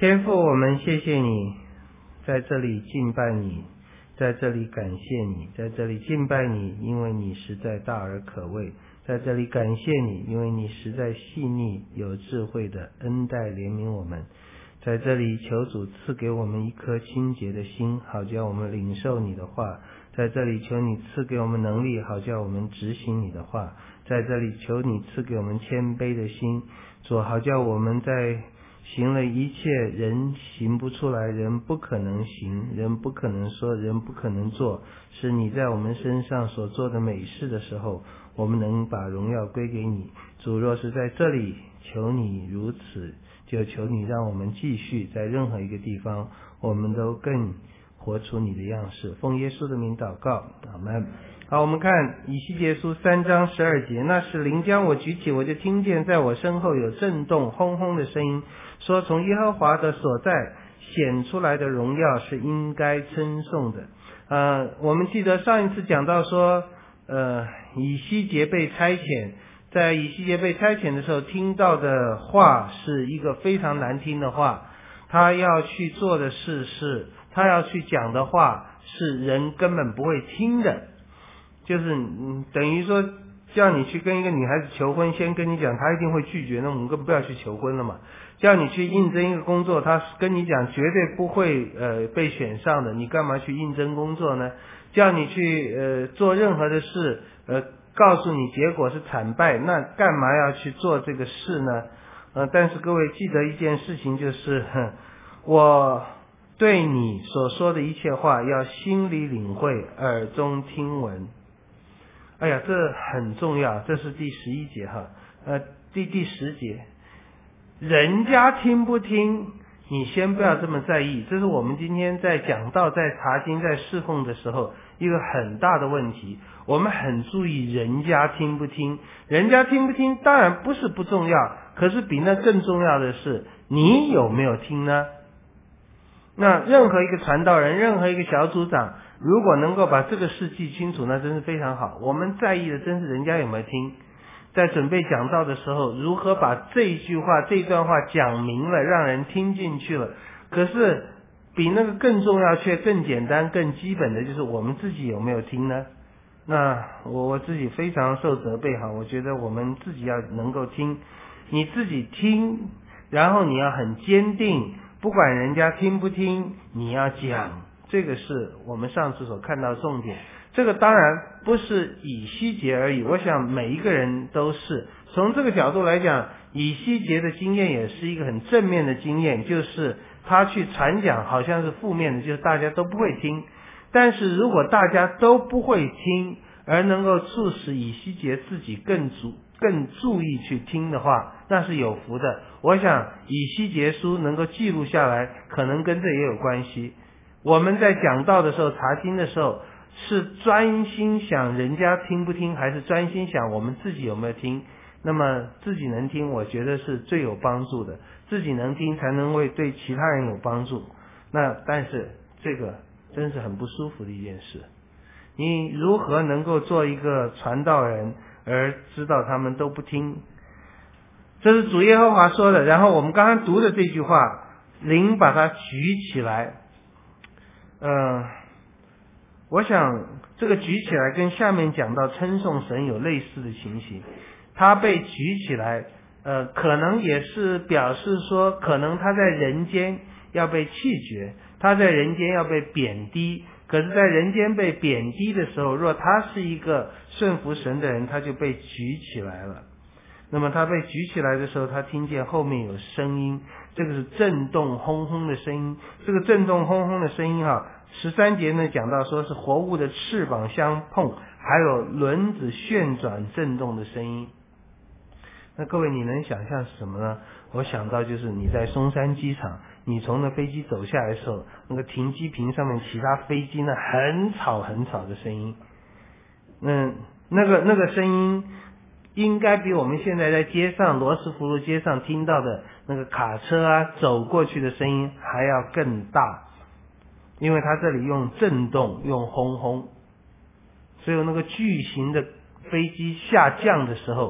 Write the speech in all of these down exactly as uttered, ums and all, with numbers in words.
天父，我们谢谢你，在这里敬拜你，在这里感谢你，在这里敬拜你，因为你实在大而可畏，在这里感谢你，因为你实在细腻有智慧的恩待怜悯我们，在这里求主赐给我们一颗清洁的心，好叫我们领受你的话，在这里求你赐给我们能力，好叫我们执行你的话，在这里求你赐给我们谦卑的心，主，好叫我们在行了一切人行不出来，人不可能行，人不可能说，人不可能做，是你在我们身上所做的美事的时候，我们能把荣耀归给你。主，若是在这里，求你如此，就求你让我们继续在任何一个地方，我们都更活出你的样式。奉耶稣的名祷告，阿们。好，我们看以西结书三章十二节，那时灵将我举起，我就听见在我身后有震动轰轰的声音，说从耶和华的所在显出来的荣耀是应该称颂的。呃，我们记得上一次讲到说，呃，以西结被差遣，在以西结被差遣的时候，听到的话是一个非常难听的话，他要去做的事是，他要去讲的话是人根本不会听的。就是嗯，等于说叫你去跟一个女孩子求婚，先跟你讲她一定会拒绝，那我们更不要去求婚了嘛。叫你去应征一个工作，她跟你讲绝对不会呃被选上的，你干嘛去应征工作呢？叫你去呃做任何的事，呃告诉你结果是惨败，那干嘛要去做这个事呢？呃，但是各位记得一件事情，就是哼我对你所说的一切话要心里领会，耳中听闻。哎呀，这很重要，这是第十一节哈，呃，第第十节，人家听不听，你先不要这么在意，这是我们今天在讲道、在查经、在侍奉的时候一个很大的问题。我们很注意人家听不听，人家听不听当然不是不重要，可是比那更重要的是你有没有听呢？那任何一个传道人，任何一个小组长，如果能够把这个事记清楚，那真是非常好。我们在意的真是人家有没有听，在准备讲道的时候，如何把这一句话、这段话讲明了，让人听进去了。可是比那个更重要却更简单、更基本的就是我们自己有没有听呢？那我我自己非常受责备哈，我觉得我们自己要能够听，你自己听，然后你要很坚定，不管人家听不听，你要讲，这个是我们上次所看到重点。这个当然不是以西结而已，我想每一个人都是。从这个角度来讲，以西结的经验也是一个很正面的经验，就是他去传讲好像是负面的，就是大家都不会听。但是如果大家都不会听，而能够促使以西结自己更注更注意去听的话，那是有福的。我想以西结书能够记录下来，可能跟这也有关系。我们在讲道的时候、查经的时候，是专心想人家听不听，还是专心想我们自己有没有听？那么自己能听，我觉得是最有帮助的。自己能听，才能为对其他人有帮助。那但是这个真是很不舒服的一件事。你如何能够做一个传道人，而知道他们都不听？这是主耶和华说的。然后我们刚刚读的这句话，灵把它举起来。嗯、呃，我想这个举起来跟下面讲到称颂神有类似的情形。他被举起来，呃，可能也是表示说，可能他在人间要被弃绝，他在人间要被贬低。可是在人间被贬低的时候，若他是一个顺服神的人，他就被举起来了。那么他被举起来的时候，他听见后面有声音，这个是震动轰轰的声音。这个震动轰轰的声音啊，十三节呢讲到说是活物的翅膀相碰，还有轮子旋转震动的声音。那各位你能想象什么呢？我想到就是你在松山机场，你从那飞机走下来的时候，那个停机坪上面其他飞机呢很吵很吵的声音。嗯，那个那个声音应该比我们现在在街上罗斯福路街上听到的那个卡车啊走过去的声音还要更大，因为它这里用震动用轰轰，所以那个巨型的飞机下降的时候，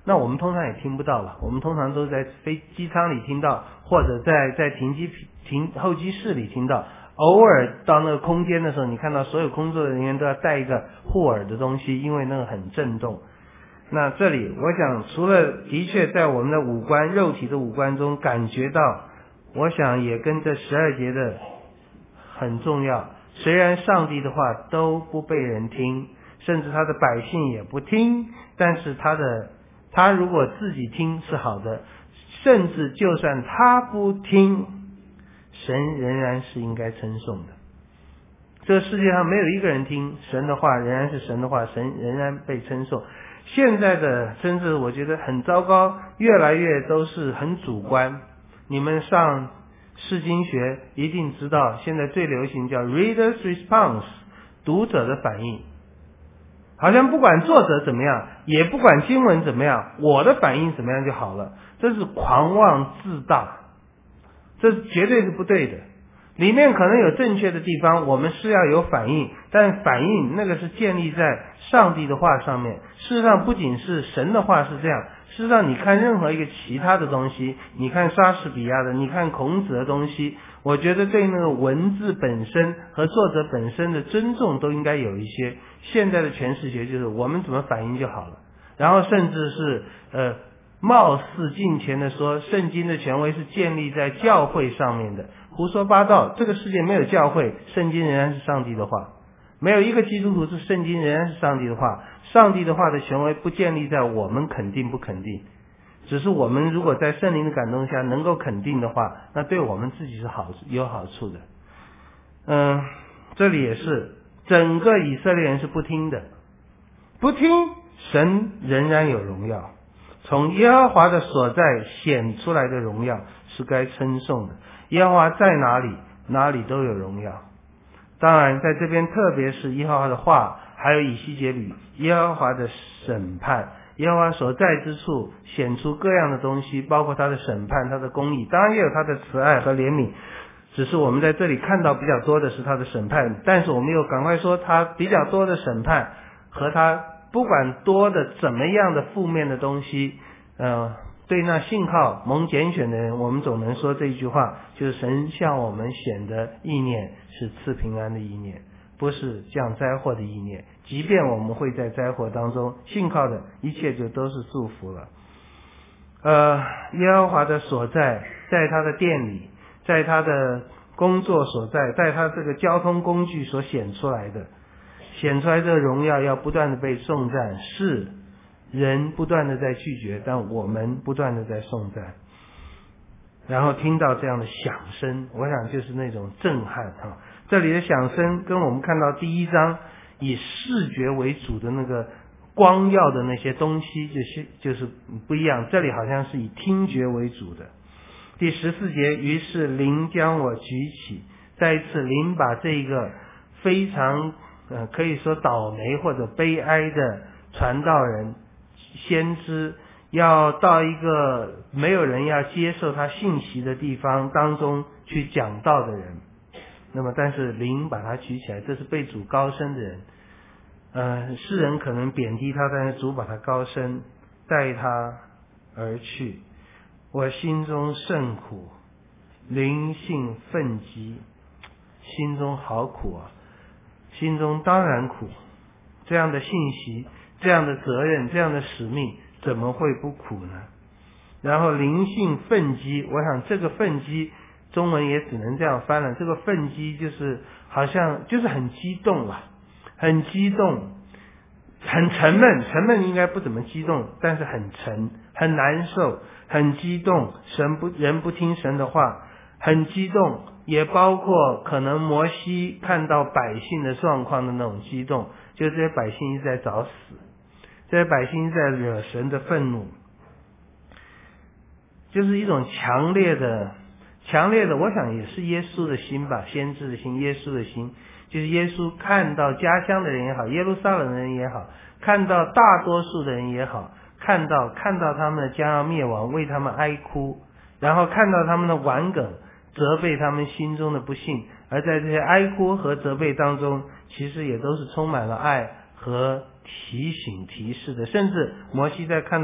那我们通常也听不到了，我们通常都在飞机舱里听到，或者在在停机停候机室里听到。偶尔到那个空间的时候，你看到所有工作人员都要带一个护耳的东西，因为那个很震动。那这里我想除了的确在我们的五官肉体的五官中感觉到，我想也跟这十二节的很重要。虽然上帝的话都不被人听，甚至他的百姓也不听，但是他的他如果自己听是好的，甚至就算他不听，神仍然是应该称颂的。这个世界上没有一个人听神的话，仍然是神的话，神仍然被称颂。现在的甚至我觉得很糟糕，越来越都是很主观。你们上释经学一定知道，现在最流行叫 reader's response， 读者的反应。好像不管作者怎么样，也不管经文怎么样，我的反应怎么样就好了。这是狂妄自大，这绝对是不对的。里面可能有正确的地方，我们是要有反应，但反应那个是建立在上帝的话上面。事实上不仅是神的话是这样，事实上你看任何一个其他的东西，你看莎士比亚的，你看孔子的东西，我觉得对那个文字本身和作者本身的尊重都应该有一些。现在的诠释学就是我们怎么反应就好了，然后甚至是呃貌似近前的说圣经的权威是建立在教会上面的，胡说八道。这个世界没有教会，圣经仍然是上帝的话，没有一个基督徒是圣经仍然是上帝的话。上帝的话的权威不建立在我们肯定不肯定，只是我们如果在圣灵的感动下能够肯定的话，那对我们自己是好有好处的。嗯，这里也是整个以色列人是不听的，不听，神仍然有荣耀。从耶和华的所在显出来的荣耀是该称颂的，耶和华在哪里，哪里都有荣耀。当然在这边特别是耶和华的话，还有以西结里耶和华的审判，耶和华所在之处显出各样的东西，包括他的审判，他的公义，当然也有他的慈爱和怜悯，只是我们在这里看到比较多的是他的审判，但是我们又赶快说他比较多的审判和他不管多的怎么样的负面的东西，呃，对那信靠蒙拣选的人，我们总能说这一句话，就是神向我们选的意念是赐平安的意念，不是降灾祸的意念。即便我们会在灾祸当中信靠的，一切就都是祝福了。呃，耶和华的所在，在他的殿里，在他的工作所在，在他这个交通工具所显出来的。显出来这个荣耀要不断的被颂赞，是人不断的在拒绝，但我们不断的在颂赞。然后听到这样的响声，我想就是那种震撼啊！这里的响声跟我们看到第一章以视觉为主的那个光耀的那些东西就是就是不一样，这里好像是以听觉为主的。第十四节，于是灵将我举起，再一次灵把这个非常呃，可以说倒霉或者悲哀的传道人先知，要到一个没有人要接受他信息的地方当中去讲道的人。那么但是灵把他举起来，这是被主高升的人。呃，世人可能贬低他，但是主把他高升，带他而去。我心中甚苦，灵性愤激，心中好苦啊！心中当然苦，这样的信息，这样的责任，这样的使命，怎么会不苦呢？然后灵性愤激，我想这个愤激中文也只能这样翻了，这个愤激就是好像就是很激动了，很激动，很沉闷，沉闷应该不怎么激动，但是很沉，很难受，很激动，神不人不听神的话，很激动，也包括可能摩西看到百姓的状况的那种激动，就这些百姓一直在找死，这些百姓一直在惹神的愤怒，就是一种强烈的强烈的我想也是耶稣的心吧，先知的心，耶稣的心，就是耶稣看到家乡的人也好，耶路撒冷的人也好，看到大多数的人也好，看到看到他们将要灭亡，为他们哀哭，然后看到他们的顽梗，责备他们心中的不幸，而在这些哀哭和责备当中，其实也都是充满了爱和提醒提示的。甚至摩西在看到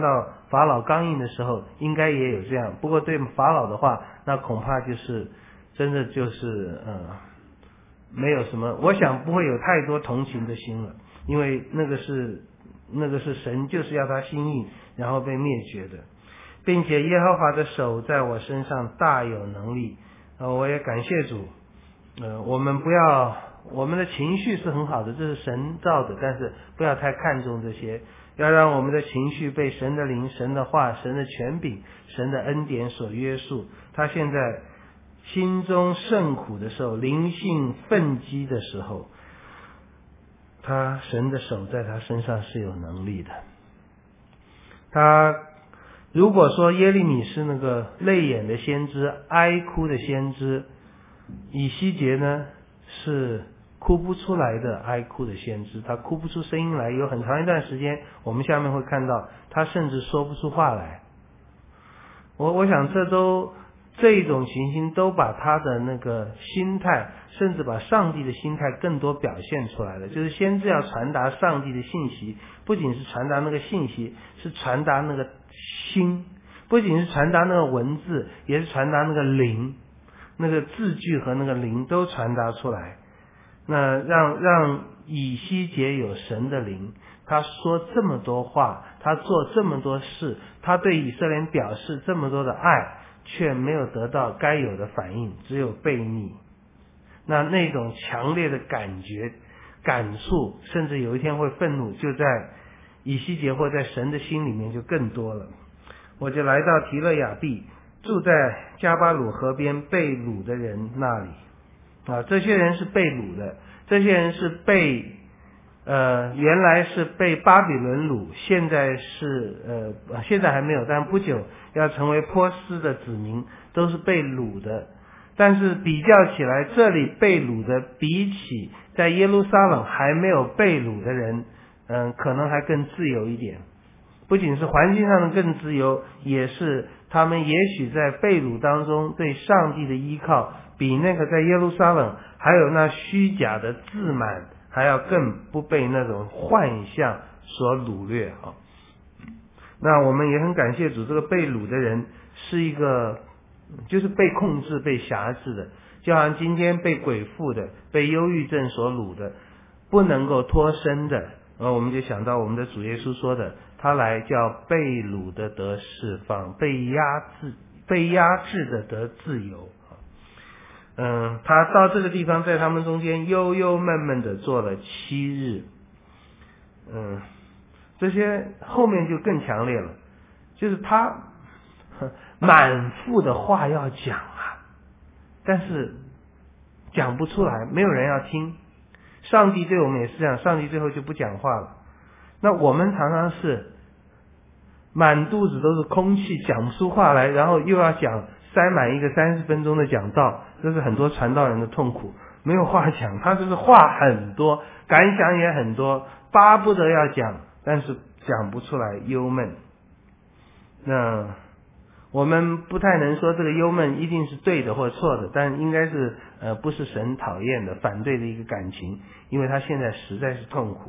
法老刚硬的时候应该也有这样，不过对法老的话，那恐怕就是真的就是呃没有什么，我想不会有太多同情的心了，因为那个是那个是神就是要他心硬，然后被灭绝的，并且耶和华的手在我身上大有能力。呃，我也感谢主。呃，我们不要，我们的情绪是很好的，这是神造的，但是不要太看重这些，要让我们的情绪被神的灵、神的话、神的权柄、神的恩典所约束。他现在心中甚苦的时候，灵性愤激的时候，他神的手在他身上是有能力的。他如果说耶利米是那个泪眼的先知，哀哭的先知，以西结呢是哭不出来的哀哭的先知，他哭不出声音来，有很长一段时间我们下面会看到他甚至说不出话来。我我想这都这一种情形都把他的那个心态，甚至把上帝的心态更多表现出来了。就是先知要传达上帝的信息，不仅是传达那个信息，是传达那个心，不仅是传达那个文字，也是传达那个灵，那个字句和那个灵都传达出来。那让让以西结有神的灵，他说这么多话，他做这么多事，他对以色列人表示这么多的爱，却没有得到该有的反应，只有悖逆。那那种强烈的感觉、感触，甚至有一天会愤怒，就在以西结或在神的心里面就更多了。我就来到提勒雅毕，住在加巴鲁河边被掳的人那里。啊，这些人是被掳的，这些人是被呃，原来是被巴比伦掳，现在是呃，现在还没有，但不久要成为波斯的子民，都是被掳的。但是比较起来，这里被掳的比起在耶路撒冷还没有被掳的人，嗯、呃，可能还更自由一点。不仅是环境上的更自由，也是他们也许在被掳当中对上帝的依靠，比那个在耶路撒冷还有那虚假的自满还要更不被那种幻象所掳掠啊。那我们也很感谢主，这个被掳的人是一个就是被控制、被辖制的，就好像今天被鬼附的、被忧郁症所掳的，不能够脱身的。然后我们就想到我们的主耶稣说的，他来叫被掳的得释放，被压制、被压制的得自由。嗯，他到这个地方，在他们中间忧忧闷闷的做了七日。嗯，这些后面就更强烈了，就是他满腹的话要讲啊，但是讲不出来，没有人要听。上帝对我们也是这样，上帝最后就不讲话了。那我们常常是满肚子都是空气，讲不出话来，然后又要讲塞满一个三十分钟的讲道，这是很多传道人的痛苦，没有话讲，他就是话很多，感想也很多，巴不得要讲，但是讲不出来，忧闷。那我们不太能说这个忧闷一定是对的或错的，但应该是呃不是神讨厌的、反对的一个感情，因为他现在实在是痛苦。